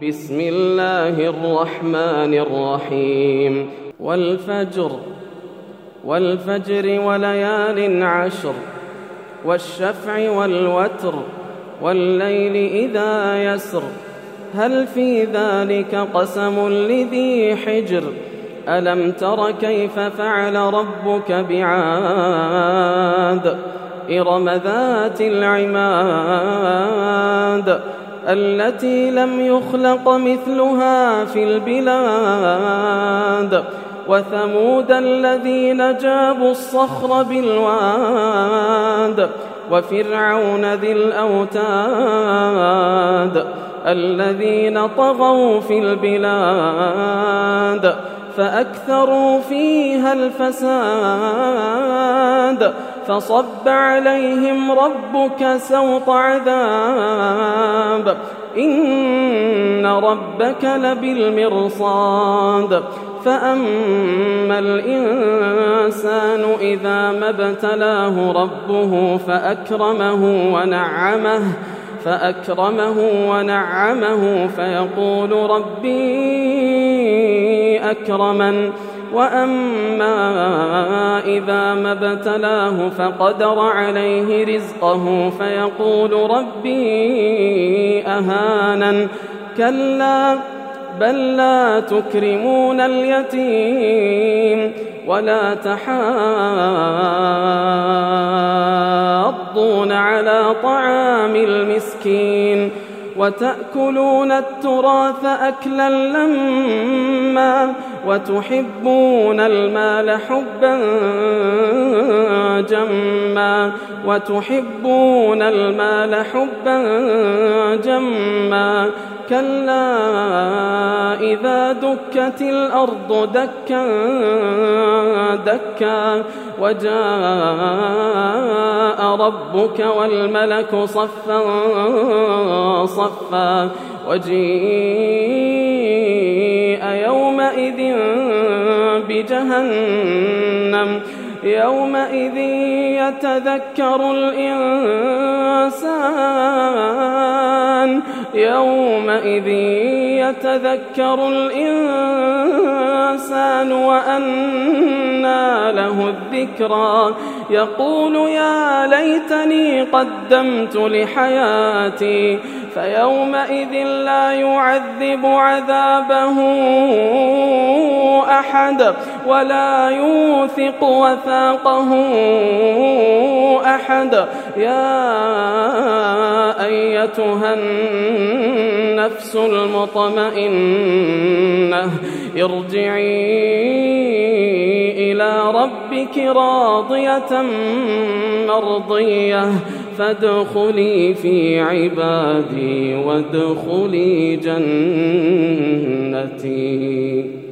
بسم الله الرحمن الرحيم والفجر وليال عشر والشفع والوتر والليل إذا يسر هل في ذلك قسم لذي حجر ألم تر كيف فعل ربك بعاد إرم ذات العماد التي لم يخلق مثلها في البلاد وثمود الذين جابوا الصخر بالواد وفرعون ذي الأوتاد الذين طغوا في البلاد فأكثروا فيها الفساد فصب عليهم ربك سوط عذاب إن ربك لبالمرصاد فأما الإنسان إذا ما ابتلاه ربه فأكرمه ونعمه فيقول ربي أكرمن وأما إذا ما ابتلاه فقدر عليه رزقه فيقول ربي أهانن كلا بل لا تكرمون اليتيم ولا تحاضون على طعام المسكين وتأكلون التراث أكلا لما وتحبون المال حبا جما كلا إذا دكت الأرض دكا دكا وجاء ربك والملك صفا صفا وجيء يومئذ بجهنم يومئذ يتذكر الإنسان وأنى له الذكرى يقول يا ليتني قدمت لحياتي فيومئذ لا يعذب عذابه أحد ولا يوثق وثاقه أحد يا أيتها النفس المطمئنة ارجعي إلى ربك راضية مرضية فادخلي في عبادي وادخلي جنتي.